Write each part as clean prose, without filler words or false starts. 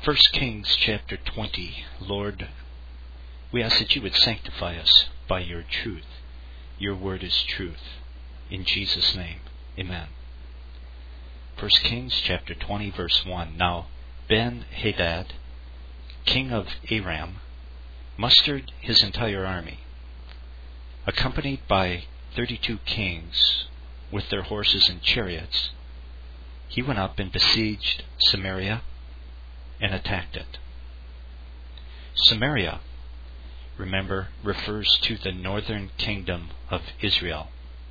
1 Kings chapter 20. Lord, we ask that you would sanctify us by your truth. Your word is truth. In Jesus' name, amen. 1 Kings chapter 20 verse 1. Now Ben-Hadad, king of Aram, mustered his entire army, accompanied by 32 kings with their horses and chariots. He went up and besieged Samaria and attacked it. Samaria, remember, refers to the northern kingdom of Israel.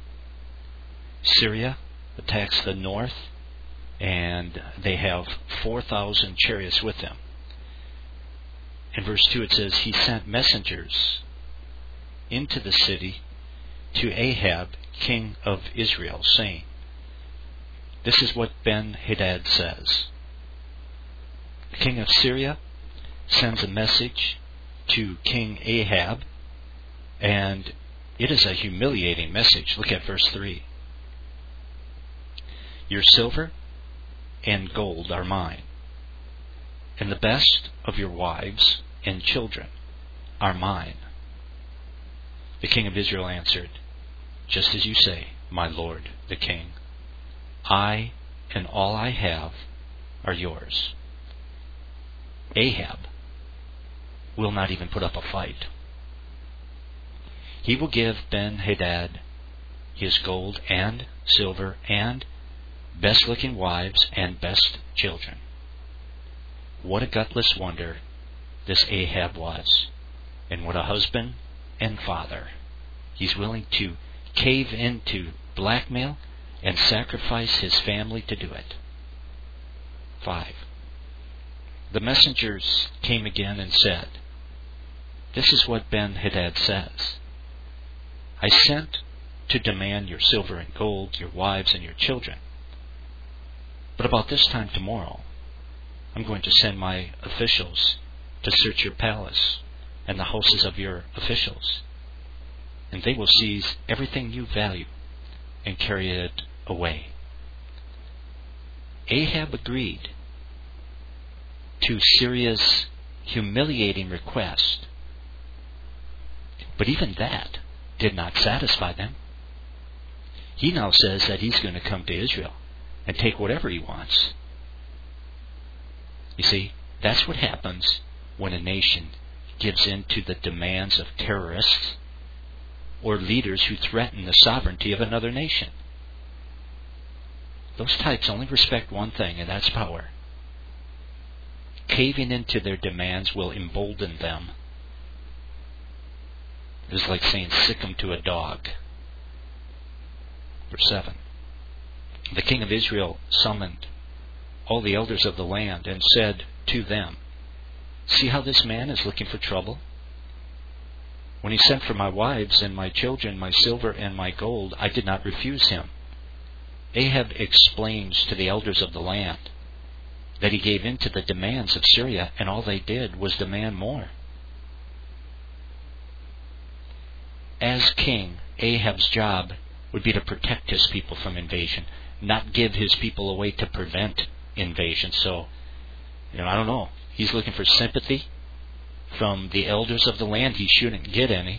Syria attacks the north, and they have 4,000 chariots with them. In verse 2 it says, he sent messengers into the city to Ahab, king of Israel, saying, this is what Ben-Hadad says. The king of Syria sends a message to King Ahab, and it is a humiliating message. Look at verse 3. Your silver and gold are mine, and the best of your wives and children are mine. The king of Israel answered, just as you say, my lord the king. I and all I have are yours. Ahab will not even put up a fight. He will give Ben-Hadad his gold and silver and best-looking wives and best children. What a gutless wonder this Ahab was, and what a husband and father. He's willing to cave into blackmail and sacrifice his family to do it. 5. The messengers came again and said, this is what Ben-Hadad says. I sent to demand your silver and gold, your wives and your children. But about this time tomorrow, I'm going to send my officials to search your palace and the houses of your officials, and they will seize everything you value and carry it away. Ahab agreed to Syria's humiliating request, but even that did not satisfy them. He now says that he's going to come to Israel and take whatever he wants. You see, that's what happens when a nation gives in to the demands of terrorists or leaders who threaten the sovereignty of another nation. Those types only respect one thing, and that's power. Caving into their demands will embolden them. It is like saying sick 'em to a dog. Verse 7. The king of Israel summoned all the elders of the land and said to them, see how this man is looking for trouble? When he sent for my wives and my children, my silver and my gold, I did not refuse him. Ahab explains to the elders of the land that he gave in to the demands of Syria, and all they did was demand more. As king, Ahab's job would be to protect his people from invasion, not give his people away to prevent invasion. So, I don't know. He's looking for sympathy from the elders of the land. He shouldn't get any.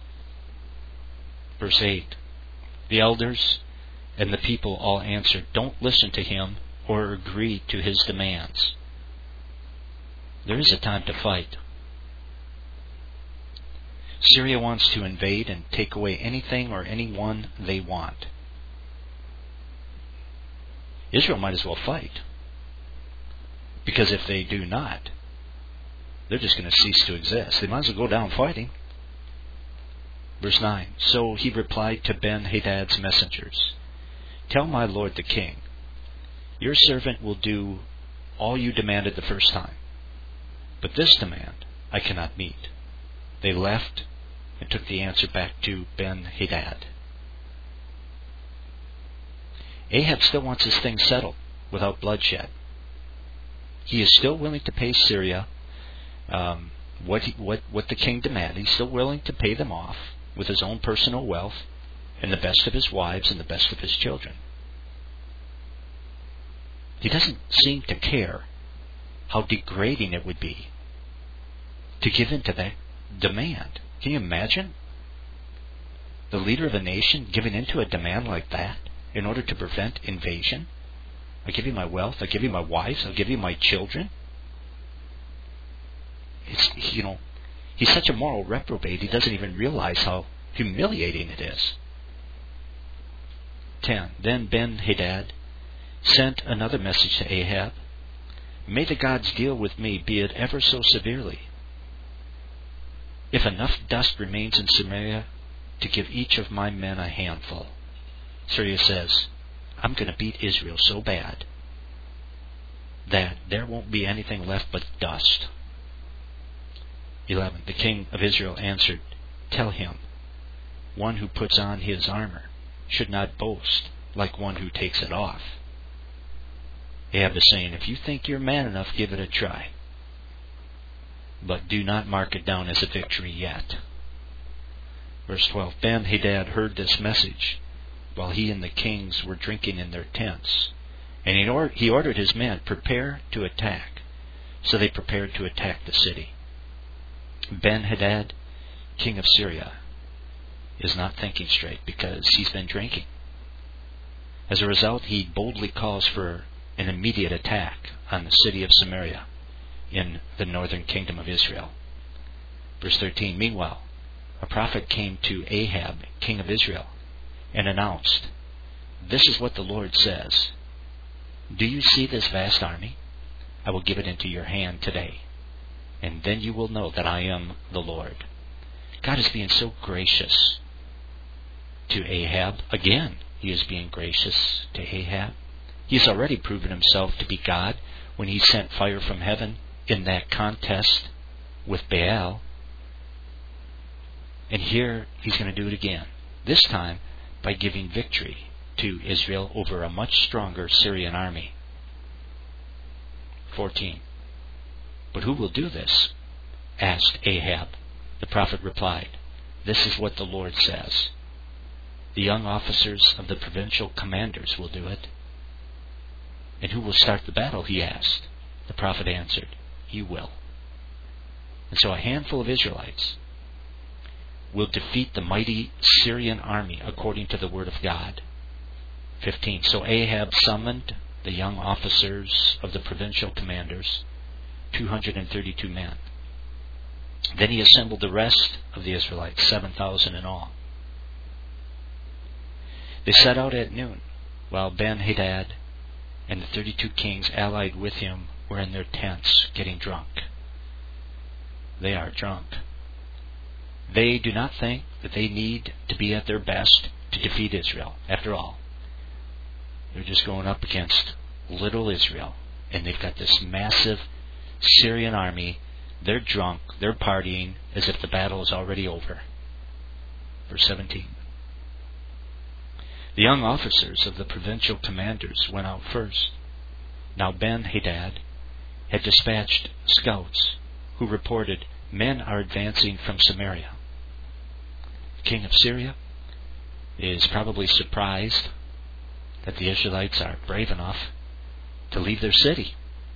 Verse 8. The elders and the people all answered, don't listen to him or agree to his demands. There is a time to fight. Syria wants to invade and take away anything or anyone they want. Israel might as well fight, because if they do not, they're just going to cease to exist. They might as well go down fighting. Verse 9. So he replied to Ben-Hadad's messengers, tell my lord the king, your servant will do all you demanded the first time, but this demand I cannot meet. They left and took the answer back to Ben-Hadad. Ahab still wants his thing settled without bloodshed. He is still willing to pay Syria what the king demanded. He's still willing to pay them off with his own personal wealth and the best of his wives and the best of his children. He doesn't seem to care how degrading it would be to give in to that demand. Can you imagine the leader of a nation giving in to a demand like that in order to prevent invasion? I'll give you my wealth, I'll give you my wives, I'll give you my children. He's such a moral reprobate, he doesn't even realize how humiliating it is. 10. Then Ben-Hadad sent another message to Ahab. May the gods deal with me, be it ever so severely, if enough dust remains in Samaria to give each of my men a handful. Syria says, I'm going to beat Israel so bad that there won't be anything left but dust. 11. The king of Israel answered, tell him, one who puts on his armor should not boast like one who takes it off. Ahab is saying, if you think you're man enough, give it a try. But do not mark it down as a victory yet. Verse 12. Ben-Hadad heard this message while he and the kings were drinking in their tents. And he ordered his men, prepare to attack. So they prepared to attack the city. Ben-Hadad, king of Syria, is not thinking straight because he's been drinking. As a result, he boldly calls for an immediate attack on the city of Samaria in the northern kingdom of Israel. Verse 13. Meanwhile, a prophet came to Ahab, king of Israel, and announced, this is what the Lord says. Do you see this vast army? I will give it into your hand today, and then you will know that I am the Lord. God is being so gracious to Ahab. Again, he is being gracious to Ahab. He's already proven himself to be God when he sent fire from heaven in that contest with Baal. And here he's going to do it again, this time by giving victory to Israel over a much stronger Syrian army. 14. But who will do this? Asked Ahab. The prophet replied, this is what the Lord says. The young officers of the provincial commanders will do it. And who will start the battle? He asked. The prophet answered, you will. And so a handful of Israelites will defeat the mighty Syrian army according to the word of God. 15. So Ahab summoned the young officers of the provincial commanders, 232 men. Then he assembled the rest of the Israelites, 7,000 in all. They set out at noon, while Ben-Hadad and the 32 kings allied with him were in their tents getting drunk. They are drunk. They do not think that they need to be at their best to defeat Israel. After all, they're just going up against little Israel, and they've got this massive Syrian army. They're drunk, they're partying as if the battle is already over. Verse 17. The young officers of the provincial commanders went out first. Now Ben-Hadad had dispatched scouts who reported, men are advancing from Samaria. The king of Syria is probably surprised that the Israelites are brave enough to leave their city.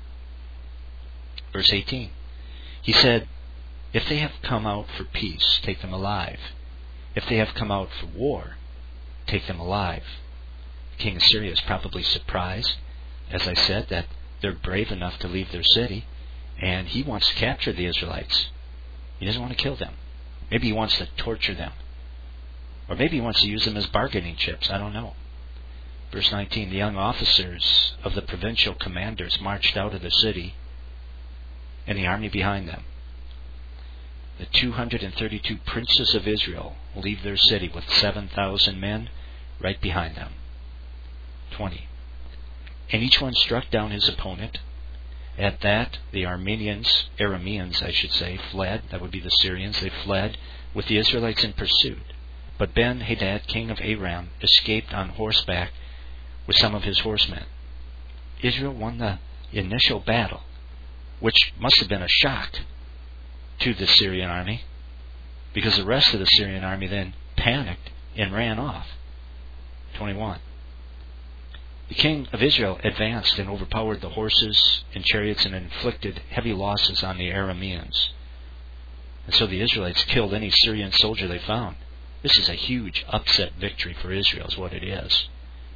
Verse 18. He said, if they have come out for peace, take them alive. If they have come out for war, take them alive. The king of Syria is probably surprised, as I said, that they're brave enough to leave their city, and he wants to capture the Israelites. He doesn't want to kill them. Maybe he wants to torture them. Or maybe he wants to use them as bargaining chips. I don't know. Verse 19, the young officers of the provincial commanders marched out of the city, and the army behind them. The 232 princes of Israel leave their city with 7,000 men right behind them. 20. And each one struck down his opponent. At that, the Arameans, fled. That would be the Syrians. They fled with the Israelites in pursuit. But Ben-Hadad, king of Aram, escaped on horseback with some of his horsemen. Israel won the initial battle, which must have been a shock to the Syrian army, because the rest of the Syrian army then panicked and ran off. 21. The king of Israel advanced and overpowered the horses and chariots and inflicted heavy losses on the Arameans. And so the Israelites killed any Syrian soldier they found. This is a huge upset victory for Israel, is what it is.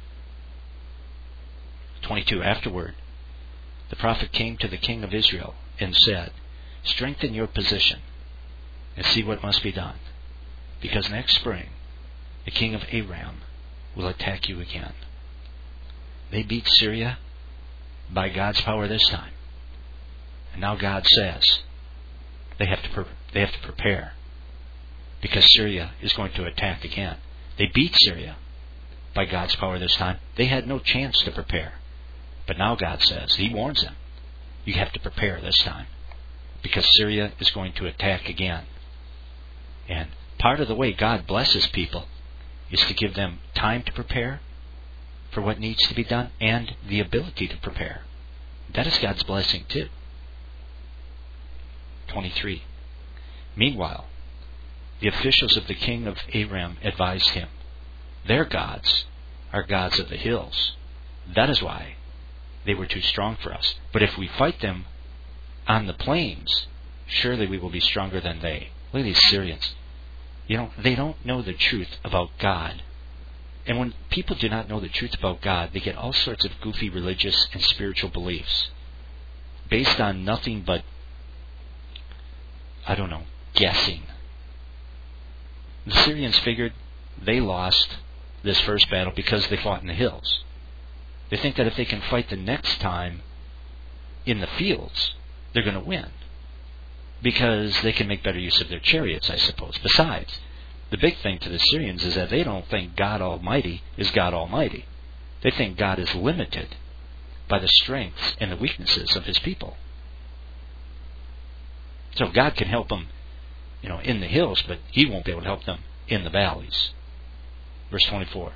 22. Afterward, the prophet came to the king of Israel and said, "Strengthen your position and see what must be done, because next spring the king of Aram will attack you again." They beat Syria by God's power this time. And now God says they have to prepare, because Syria is going to attack again. They beat Syria by God's power this time. They had no chance to prepare. But now God says, He warns them, you have to prepare this time, because Syria is going to attack again. And part of the way God blesses people is to give them time to prepare for what needs to be done and the ability to prepare. That is God's blessing too. 23. Meanwhile, the officials of the king of Aram advised him, "Their gods are gods of the hills. That is why they were too strong for us. But if we fight them on the plains, surely we will be stronger than they." Look at these Syrians. They don't know the truth about God. And when people do not know the truth about God, they get all sorts of goofy religious and spiritual beliefs based on nothing but, guessing. The Syrians figured they lost this first battle because they fought in the hills. They think that if they can fight the next time in the fields, they're going to win, because they can make better use of their chariots, I suppose. Besides, the big thing to the Syrians is that they don't think God Almighty is God Almighty. They think God is limited by the strengths and the weaknesses of His people. So God can help them, in the hills, but He won't be able to help them in the valleys. Verse 24.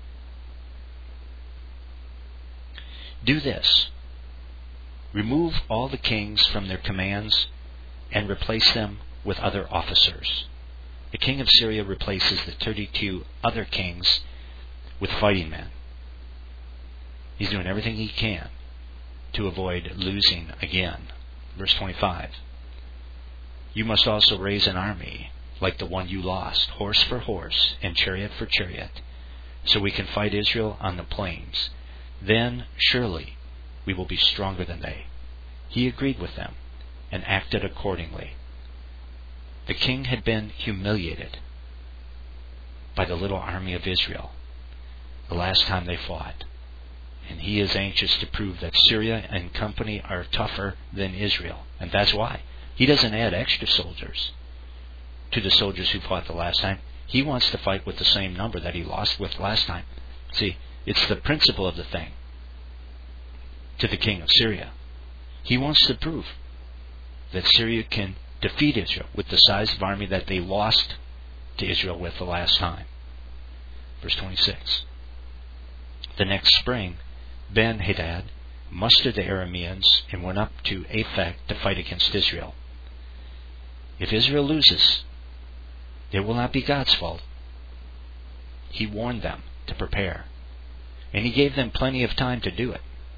"Do this. Remove all the kings from their commands and replace them with other officers." The king of Syria replaces the 32 other kings with fighting men. He's doing everything he can to avoid losing again. Verse 25. "You must also raise an army like the one you lost, horse for horse and chariot for chariot, so we can fight Israel on the plains. Then surely we will be stronger than they." He agreed with them and acted accordingly. The king had been humiliated by the little army of Israel the last time they fought, and he is anxious to prove that Syria and company are tougher than Israel, and that's why he doesn't add extra soldiers to the soldiers who fought the last time. He wants to fight with the same number that he lost with last time. See, it's the principle of the thing to the king of Syria. He wants to prove that Syria can defeat Israel with the size of army that they lost to Israel with the last time. Verse 26. "The next spring, Ben-Hadad mustered the Arameans and went up to Aphek to fight against Israel. If Israel loses, it will not be God's fault. He warned them to prepare, and He gave them plenty of time to do it."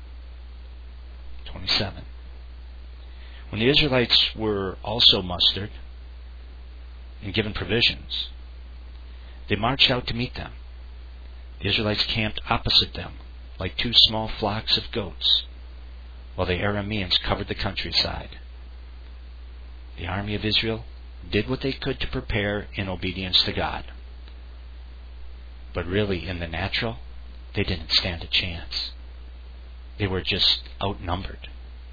27. "When the Israelites were also mustered and given provisions, they marched out to meet them. The Israelites camped opposite them like two small flocks of goats, while the Arameans covered the countryside. The army of Israel did what they could to prepare in obedience to God. But really, in the natural, they didn't stand a chance. They were just outnumbered."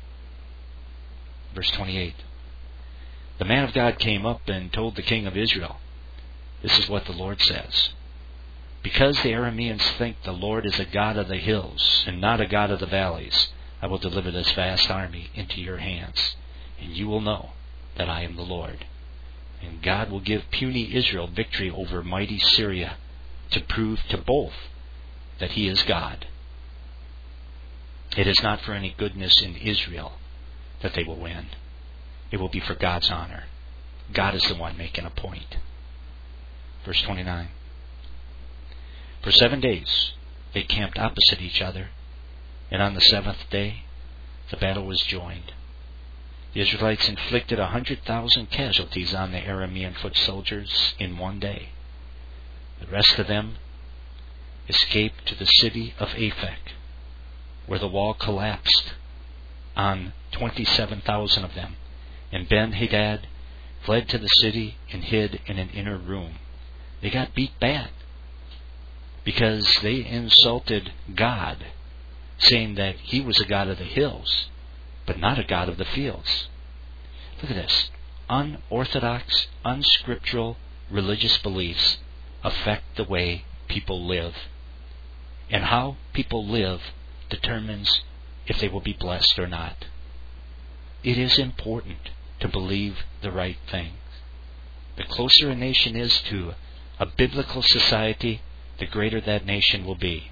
Verse 28. "The man of God came up and told the king of Israel, 'This is what the Lord says. Because the Arameans think the Lord is a God of the hills and not a God of the valleys, I will deliver this vast army into your hands, and you will know that I am the Lord. And God will give puny Israel victory over mighty Syria, to prove to both that He is God. It is not for any goodness in Israel that they will win. It will be for God's honor. God is the one making a point." Verse 29. "For 7 days they camped opposite each other And on the seventh day, the battle was joined. The Israelites inflicted 100,000 casualties on the Aramean foot soldiers in one day. The rest of them escaped to the city of Aphek, where the wall collapsed on 27,000 of them. And Ben-Hadad fled to the city and hid in an inner room. They got beat bad because they insulted God, saying that He was a God of the hills, but not a God of the fields. Look at this. Unorthodox, unscriptural religious beliefs affect the way people live. And how people live determines if they will be blessed or not. It is important to believe the right things. The closer a nation is to a biblical society, the greater that nation will be.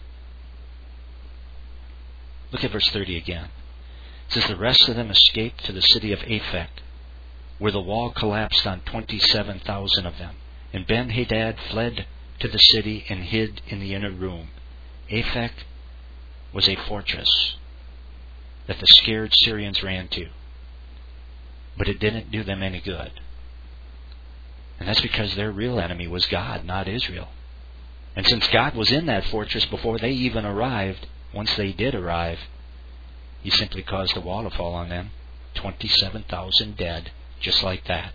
Look at verse 30 again. It says, the rest of them escaped to the city of Aphek, where the wall collapsed on 27,000 of them. And Ben-Hadad fled to the city and hid in the inner room. Aphek was a fortress that the scared Syrians ran to. But it didn't do them any good. And that's because their real enemy was God, not Israel. And since God was in that fortress before they even arrived, once they did arrive, He simply caused the wall to fall on them. 27,000 dead, just like that.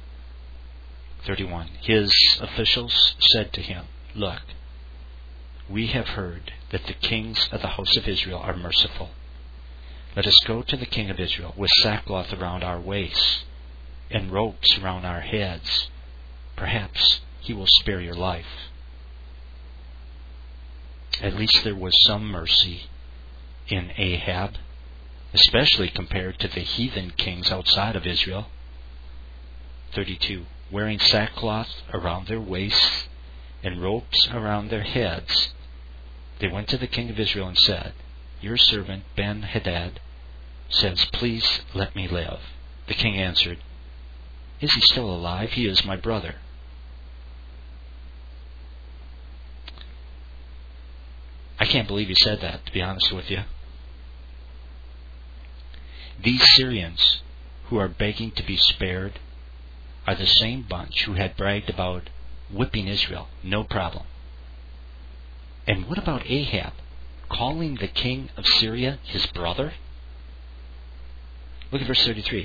31. His officials said to him, look, we have heard that the kings of the house of Israel are merciful. Let us go to the king of Israel with sackcloth around our waists and ropes around our heads. Perhaps he will spare your life. At least there was some mercy in Ahab, especially compared to the heathen kings outside of Israel. 32. Wearing sackcloth around their waists and ropes around their heads, they went to the king of Israel and said, your servant Ben-Hadad says, please let me live. The king answered, is he still alive? He is my brother. I can't believe he said that, to be honest with you. These Syrians who are begging to be spared are the same bunch who had bragged about whipping Israel, no problem. And what about Ahab, calling the king of Syria his brother? Look at verse 33.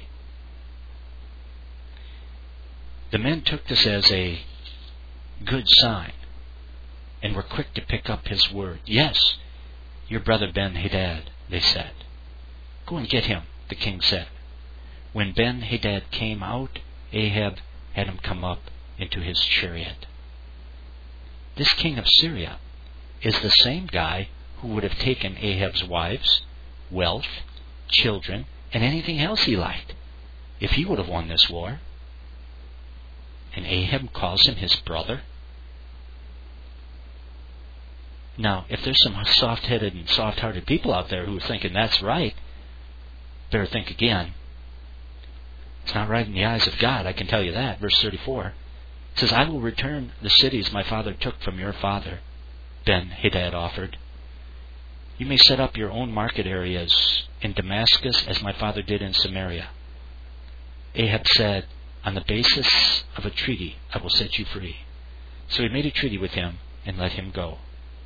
The men took this as a good sign and were quick to pick up his word. Yes, your brother Ben-Hadad, they said. Go and get him, the king said. When Ben-Hadad came out, Ahab had him come up into his chariot. This king of Syria is the same guy who would have taken Ahab's wives, wealth, children, and anything else he liked if he would have won this war. And Ahab calls him his brother. Now, if there's some soft-headed and soft-hearted people out there who are thinking that's right, better think again. It's not right in the eyes of God, I can tell you that. Verse 34 says, I will return the cities my father took from your father, Ben-Hadad offered. You may set up your own market areas in Damascus as my father did in Samaria. Ahab said, on the basis of a treaty, I will set you free. So he made a treaty with him and let him go.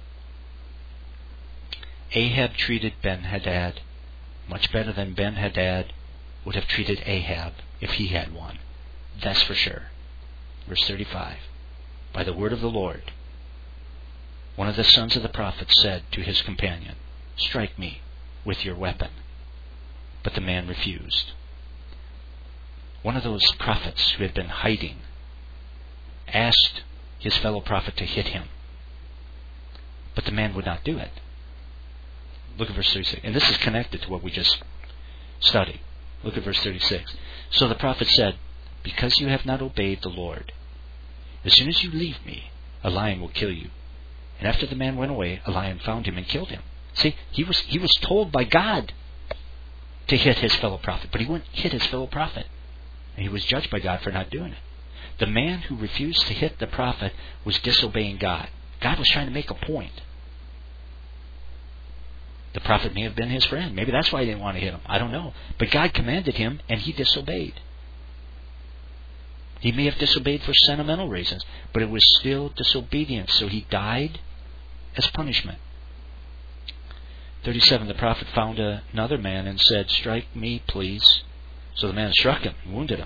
Ahab treated Ben-Hadad much better than Ben-Hadad would have treated Ahab if he had one. That's for sure. Verse 35. By the word of the Lord, one of the sons of the prophet said to his companion, strike me with your weapon. But the man refused. One of those prophets who had been hiding asked his fellow prophet to hit him. But the man would not do it. Look at verse 36. And this is connected to what we just studied. Look at verse 36. So the prophet said, because you have not obeyed the Lord, as soon as you leave me, a lion will kill you. And after the man went away, a lion found him and killed him. See, he was told by God to hit his fellow prophet, but he wouldn't hit his fellow prophet. And he was judged by God for not doing it. The man who refused to hit the prophet was disobeying God. God was trying to make a point. The prophet may have been his friend. Maybe that's why he didn't want to hit him. I don't know. But God commanded him, and he disobeyed. He may have disobeyed for sentimental reasons, but it was still disobedience. So he died as punishment. 37, the prophet found another man and said, "Strike me, please." So the man struck him and wounded him.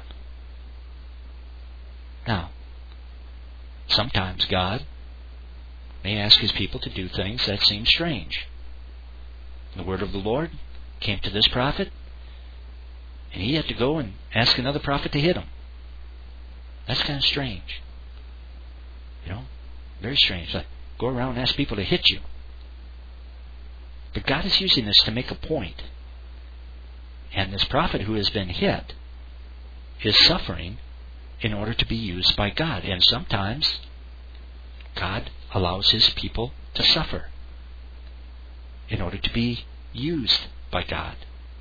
Now, sometimes God may ask his people to do things that seem strange. The word of the Lord came to this prophet, and he had to go and ask another prophet to hit him. That's kind of strange. Very strange. Like, go around and ask people to hit you. But God is using this to make a point. And this prophet who has been hit is suffering in order to be used by God. And sometimes God allows his people to suffer in order to be used by God.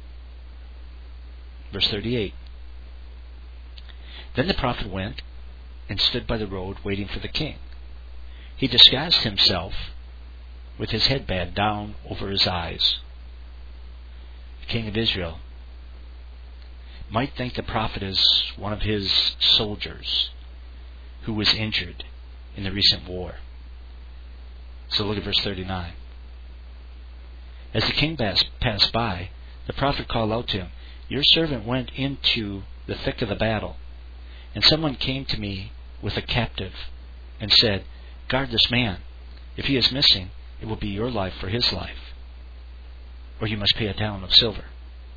Verse 38. Then the prophet went and stood by the road waiting for the king. He disguised himself with his headband down over his eyes. The king of Israel might think the prophet is one of his soldiers who was injured in the recent war. So look at verse 39. As the king passed by, the prophet called out to him, "Your servant went into the thick of the battle, and someone came to me with a captive and said, 'Guard this man. If he is missing, it will be your life for his life, or you must pay a talent of silver.'"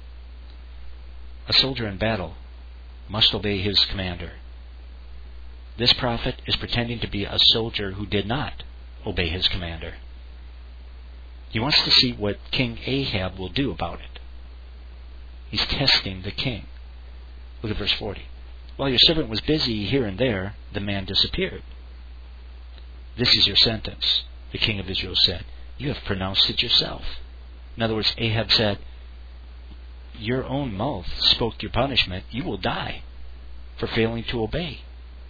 A soldier in battle must obey his commander. This prophet is pretending to be a soldier who did not obey his commander. He wants to see what King Ahab will do about it. He's testing the king. Look at verse 40. While your servant was busy here and there, the man disappeared. "This is your sentence," the king of Israel said. "You have pronounced it yourself." In other words, Ahab said, "Your own mouth spoke your punishment. You will die for failing to obey,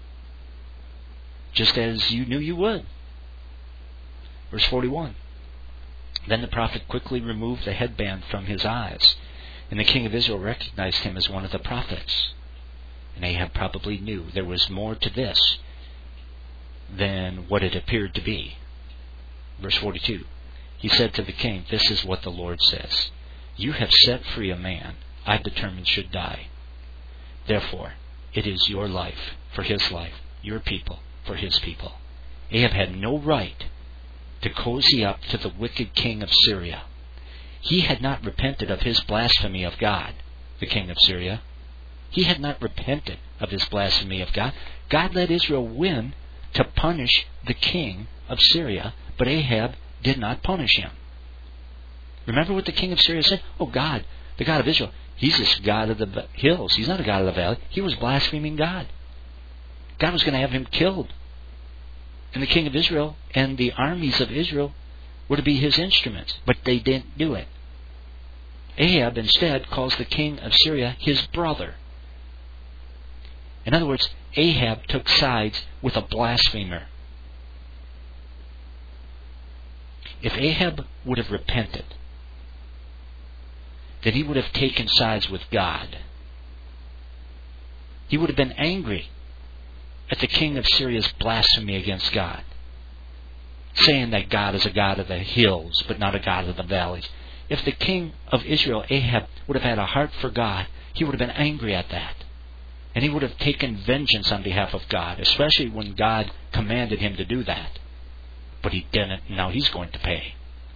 just as you knew you would." Verse 41. Then the prophet quickly removed the headband from his eyes, and the king of Israel recognized him as one of the prophets. And Ahab probably knew there was more to this than what it appeared to be. Verse 42. He said to the king, "This is what the Lord says. You have set free a man I determined should die. Therefore, it is your life for his life, your people for his people." Ahab had no right to cozy up to the wicked king of Syria. He had not repented of his blasphemy of God, the king of Syria. He had not repented of his blasphemy of God. God let Israel win to punish the king of Syria, but Ahab did not punish him. Remember what the king of Syria said? "Oh, God, the God of Israel, he's this God of the hills. He's not a God of the valley." He was blaspheming God. God was going to have him killed. And the king of Israel and the armies of Israel were to be his instruments, but they didn't do it. Ahab instead calls the king of Syria his brother. In other words, Ahab took sides with a blasphemer. If Ahab would have repented, then he would have taken sides with God. He would have been angry at the king of Syria's blasphemy against God, saying that God is a God of the hills, but not a God of the valleys. If the king of Israel, Ahab, would have had a heart for God, he would have been angry at that. And he would have taken vengeance on behalf of God, especially when God commanded him to do that. But he didn't. Now he's going to pay.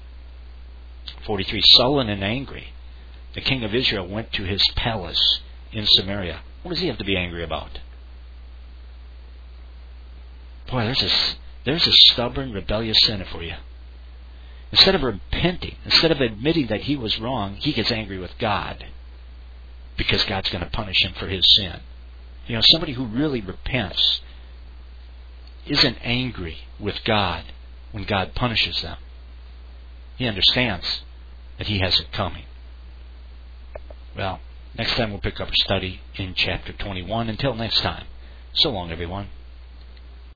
43. Sullen and angry, the king of Israel went to his palace in Samaria. What does he have to be angry about? Boy, there's a stubborn, rebellious sinner for you. Instead of repenting, instead of admitting that he was wrong, he gets angry with God because God's going to punish him for his sin. You know, somebody who really repents isn't angry with God when God punishes them. He understands that he has it coming. Well, next time we'll pick up a study in chapter 21. Until next time, so long, everyone.